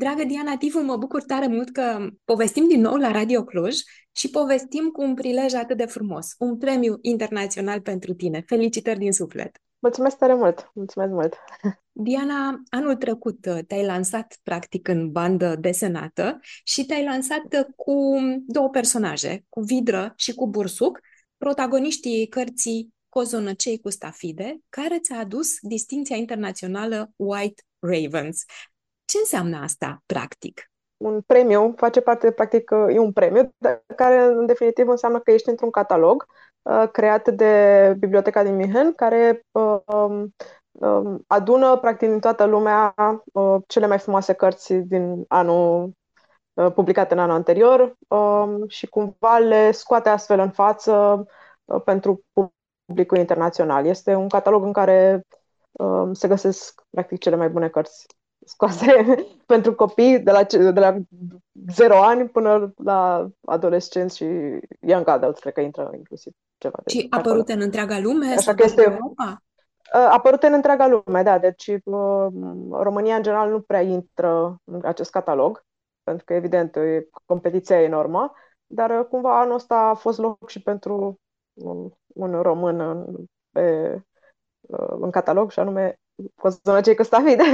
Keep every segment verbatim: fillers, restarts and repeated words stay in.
Dragă Diana Tifu, mă bucur tare mult că povestim din nou la Radio Cluj și povestim cu un prilej atât de frumos, un premiu internațional pentru tine. Felicitări din suflet! Mulțumesc tare mult! Mulțumesc mult! Diana, anul trecut uh, te-ai lansat practic în bandă desenată și te-ai lansat uh, cu două personaje, cu Vidră și cu Bursuc, protagoniștii cărții Cozonăcei cu stafide, care ți-a adus distinția internațională White Ravens. Ce înseamnă asta, practic? Un premiu face parte, practic, e un premiu, dar care în definitiv înseamnă că ești într-un catalog uh, creat de Biblioteca din München, care uh, um, um, adună, practic, din toată lumea uh, cele mai frumoase cărți din anul uh, publicate în anul anterior um, și cumva le scoate astfel în față uh, pentru publicul internațional. Este un catalog în care um, se găsesc, practic, cele mai bune cărți scoase pentru copii de la, de la zero ani până la adolescenți și young adults, cred că intră inclusiv ceva de Și acolo. apărute în întreaga lume Așa sau că doar în este Europa? apărut în întreaga lume, da, deci uh, România în general nu prea intră în acest catalog, pentru că evident e competiția enormă, dar uh, cumva anul ăsta a fost loc și pentru un, un român în, pe, uh, în catalog, și anume Cozonăcei Căstavide.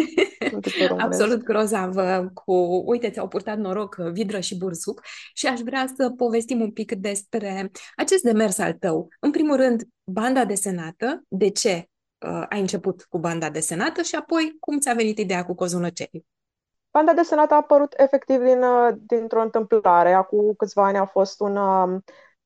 Un titlu românesc. Absolut grozavă cu, uite, ți-au purtat noroc Vidră și Bursuc și aș vrea să povestim un pic despre acest demers al tău. În primul rând, banda desenată, de ce uh, ai început cu banda desenată și apoi cum ți-a venit ideea cu Cozonăcei? Banda desenată a apărut efectiv din, uh, dintr-o întâmplare. Acum câțiva ani a fost un, uh,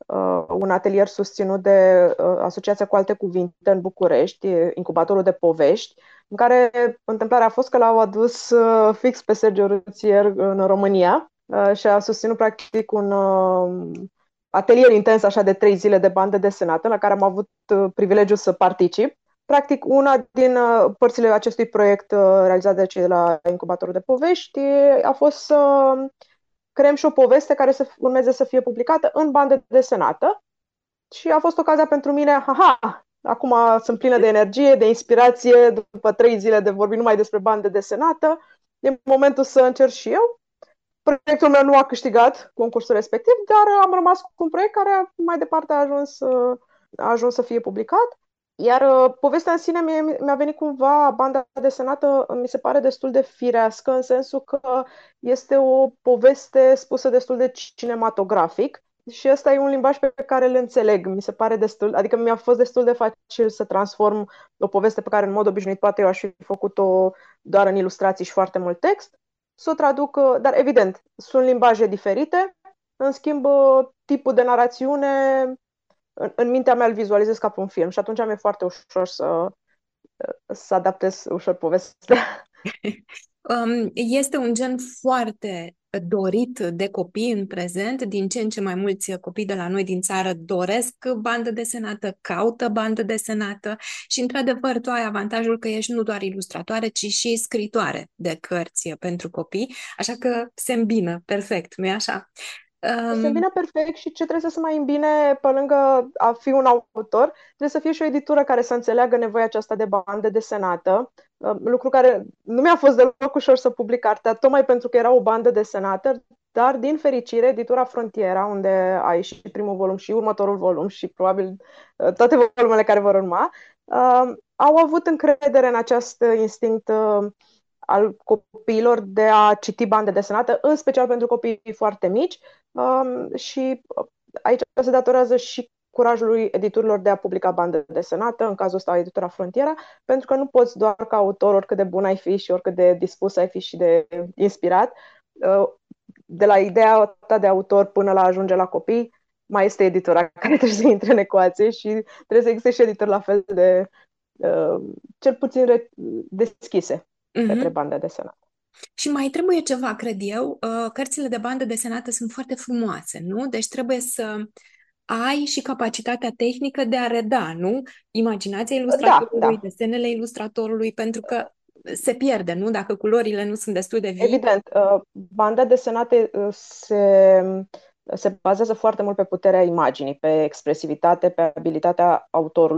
un atelier susținut de uh, Asociația cu alte cuvinte în București, incubatorul de povești, în care întâmplarea a fost că l-au adus uh, fix pe Sergiu Râțier în România uh, și a susținut practic un uh, atelier intens așa de trei zile de bandă desenată, la care am avut uh, privilegiul să particip. Practic, una din uh, părțile acestui proiect uh, realizat de cei de la Incubatorul de Povești a fost să creăm și o poveste care să urmeze să fie publicată în bandă desenată și a fost ocazia pentru mine, haha, acum sunt plină de energie, de inspirație, după trei zile de vorbi numai despre bandă desenată, e momentul să încerc și eu. Proiectul meu nu a câștigat concursul respectiv, dar am rămas cu un proiect care mai departe a ajuns, a ajuns să fie publicat. Iar uh, povestea în sine mi- mi-a venit cumva, banda desenată mi se pare destul de firească, în sensul că este o poveste spusă destul de cinematografic și ăsta e un limbaj pe care îl înțeleg. Mi se pare destul, adică mi-a fost destul de facil să transform o poveste pe care în mod obișnuit poate eu aș fi făcut-o doar în ilustrații și foarte mult text, să o traduc, uh, dar evident, sunt limbaje diferite, în schimb, uh, tipul de narațiune în, în mintea mea îl vizualizez ca pe un film și atunci mi-e foarte ușor să, să adaptez ușor povestea. Um, Este un gen foarte dorit de copii în prezent. Din ce în ce mai mulți copii de la noi din țară doresc bandă desenată, caută bandă desenată și, într-adevăr, tu ai avantajul că ești nu doar ilustratoare, ci și scritoare de cărți pentru copii, așa că se îmbină perfect, nu-i așa? Se Um, îmbină perfect și ce trebuie să se mai îmbine pe lângă a fi un autor, trebuie să fie și o editură care să înțeleagă nevoia aceasta de bandă desenată, uh, lucru care nu mi-a fost deloc ușor să public cartea, tocmai pentru că era o bandă desenată, dar din fericire, editura Frontiera, unde a ieșit primul volum și următorul volum și probabil uh, toate volumele care vor urma, uh, au avut încredere în acest instinct uh, al copiilor de a citi bande desenate, în special pentru copiii foarte mici. Um, și aici se datorează și curajului editurilor de a publica bandă desenată, în cazul ăsta editura Frontiera, pentru că nu poți doar ca autor, oricât de bun ai fi și oricât de dispus ai fi și de inspirat, uh, de la ideea ta de autor până la ajunge la copii, mai este editura care trebuie să intre în ecuație și trebuie să existe și edituri la fel de uh, cel puțin re- deschise către mhm. banda desenată. Și mai trebuie ceva, cred eu. uh, Cărțile de bandă desenată sunt foarte frumoase, nu? Deci trebuie să ai și capacitatea tehnică de a reda, nu? Imaginația Da, ilustratorului, da. desenele ilustratorului, pentru că se pierde, nu? Dacă culorile nu sunt destul de vii. Evident, uh, banda desenată uh, se, se bazează foarte mult pe puterea imaginii, pe expresivitate, pe abilitatea autorului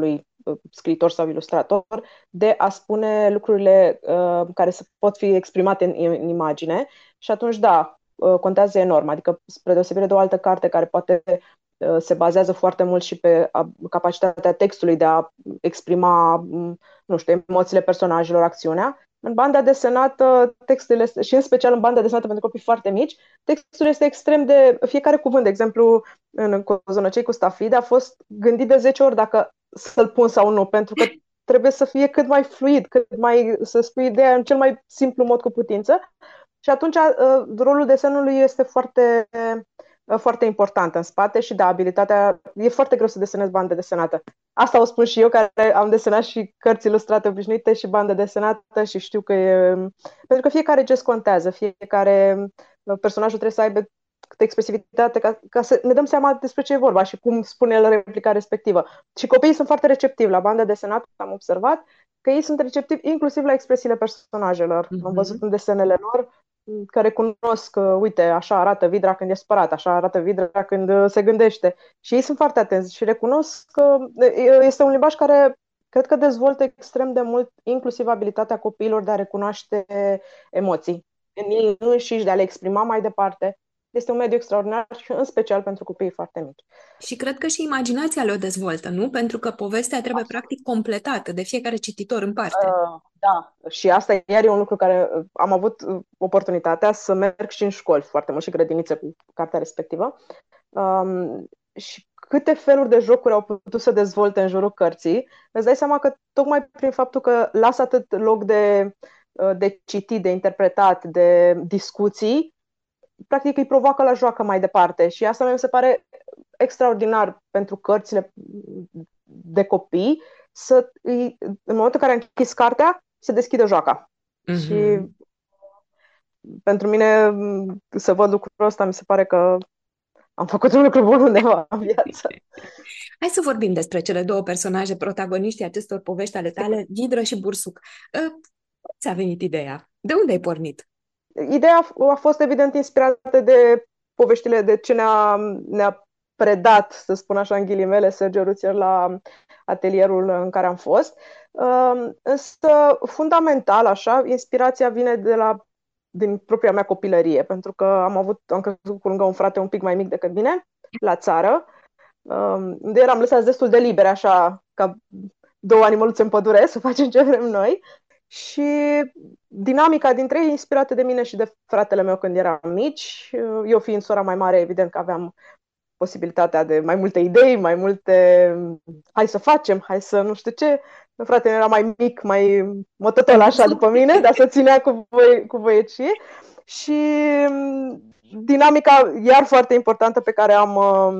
scriitor sau ilustrator, de a spune lucrurile uh, care se pot fi exprimate în, în imagine. Și atunci, da, uh, contează enorm. Adică, spre deosebire de o altă carte care poate uh, se bazează foarte mult și pe a, capacitatea textului de a exprima, nu știu, emoțiile personajelor, acțiunea. În banda desenată, textele, și în special în banda desenată pentru copii foarte mici, textul este extrem de... Fiecare cuvânt, de exemplu, în Cozonăcei cu stafide, a fost gândit de zece ori dacă să-l pun sau nu, pentru că trebuie să fie cât mai fluid, cât mai, să spui ideea în cel mai simplu mod cu putință. Și atunci rolul desenului este foarte, foarte important în spate și, da, abilitatea... E foarte greu să desenezi bandă desenată. Asta o spun și eu, care am desenat și cărți ilustrate obișnuite și bandă desenată și știu că e... Pentru că fiecare gest contează, fiecare personajul trebuie să aibă câte expresivitate ca, ca să ne dăm seama despre ce e vorba și cum spune el replica respectivă. Și copiii sunt foarte receptivi la bandă desenată, am observat că ei sunt receptivi inclusiv la expresiile personajelor. Mm-hmm. Am văzut în desenele lor că recunosc că, uite, așa arată Vidra când e spărat, așa arată Vidra când se gândește. Și ei sunt foarte atenți și recunosc că este un limbaj care cred că dezvoltă extrem de mult, inclusiv abilitatea copiilor de a recunoaște emoții în ei înșiși, de a le exprima mai departe. Este un mediu extraordinar și în special pentru copiii foarte mici. Și cred că și imaginația le-o dezvoltă, nu? Pentru că povestea trebuie Absolut. practic completată de fiecare cititor în parte. Uh, da, și asta iar e un lucru care am avut oportunitatea să merg și în școli foarte mult și grădinițe cu cartea respectivă. Um, și câte feluri de jocuri au putut să dezvolte în jurul cărții, îți dai seama că tocmai prin faptul că lasă atât loc de, de citit, de interpretat, de discuții, practic îi provoacă la joacă mai departe. Și asta mi se pare extraordinar pentru cărțile de copii, să îi, în momentul în care a închis cartea, se deschide joaca. Mm-hmm. Și pentru mine, să văd lucrul ăsta, mi se pare că am făcut un lucru bun undeva în viață. Hai să vorbim despre cele două personaje protagoniștii acestor povești ale tale, Vidră și Bursuc. Cum ți-a venit ideea? De unde ai pornit? Ideea a fost evident inspirată de poveștile de ce ne-a, ne-a predat, să spun așa în ghilimele, Sergio Ruțier la atelierul în care am fost. Însă, fundamental, așa, inspirația vine de la, din propria mea copilărie, pentru că am avut, am crescut cu lângă un frate un pic mai mic decât mine, la țară, unde eram lăsați destul de liberi, așa, ca două animăluțe în pădure, să facem ce vrem noi. Și dinamica dintre ei inspirată de mine și de fratele meu când eram mici. Eu fiind sora mai mare, evident că aveam posibilitatea de mai multe idei, mai multe hai să facem, hai să nu știu ce. Fratele era mai mic, mai mătătăl așa după mine, dar se ținea cu, voi, cu voiecie. Și dinamica iar foarte importantă pe care am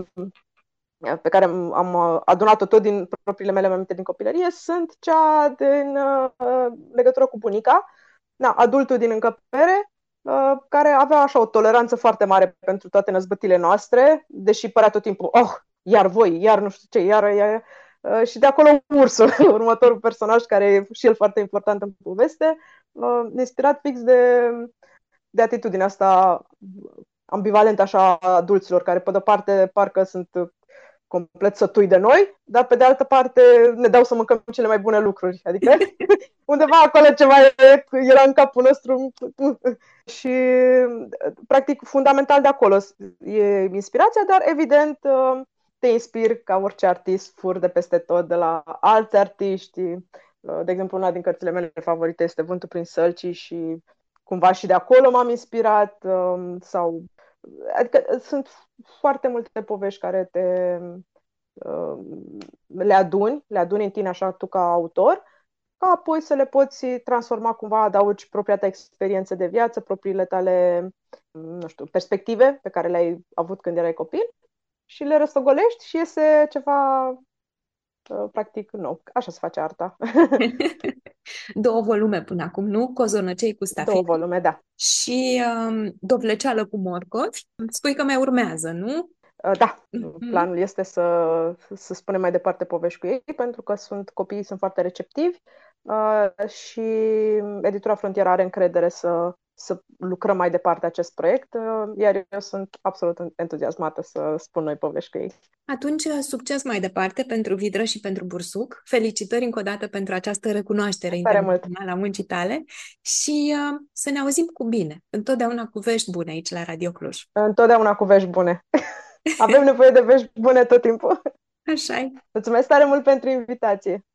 pe care am adunat-o tot din propriile mele amintiri din copilărie, sunt cea din uh, legătură cu bunica, na, adultul din încăpere, uh, care avea așa o toleranță foarte mare pentru toate năzbătile noastre, deși părea tot timpul, oh, iar voi, iar nu știu ce, iar, iar uh, și de acolo ursul, următorul personaj, care e și el foarte important în poveste, uh, inspirat fix de, de atitudinea asta ambivalentă așa a adulților, care pe de-o parte parcă sunt complet sătui de noi, dar pe de altă parte ne dau să mâncăm cele mai bune lucruri. Adică undeva acolo ceva era în capul nostru. Și practic fundamental de acolo e inspirația, dar evident te inspiri ca orice artist, fur de peste tot de la alți artiști. De exemplu, una din cărțile mele favorite este Vântul prin sălci și cumva și de acolo m-am inspirat sau adică sunt foarte multe povești care te uh, le aduni, le aduni în tine așa tu ca autor, ca apoi să le poți transforma cumva, adaugi propria ta experiență de viață, propriile tale, nu știu, perspective pe care le-ai avut când erai copil și le răstogolești și iese ceva uh, practic nou. Așa se face arta. Două volume până acum, nu? Cozonăcei cu stafide. Două volume, da. Și um, Dovleceală cu morcovi. Spui că mai urmează, nu? Da, planul este să, să spunem mai departe povești cu ei, pentru că sunt copiii sunt foarte receptivi uh, și Editura Frontiera are încredere să să lucrăm mai departe acest proiect, uh, iar eu sunt absolut entuziasmată să spun noi povești cu ei. Atunci, succes mai departe pentru Vidră și pentru Bursuc. Felicitări încă o dată pentru această recunoaștere Tare mult! internațională a muncii tale și uh, să ne auzim cu bine, întotdeauna cu vești bune aici la Radio Cluj. Întotdeauna cu vești bune. Avem nevoie de vești bune tot timpul. Așa-i. Mulțumesc tare mult pentru invitație!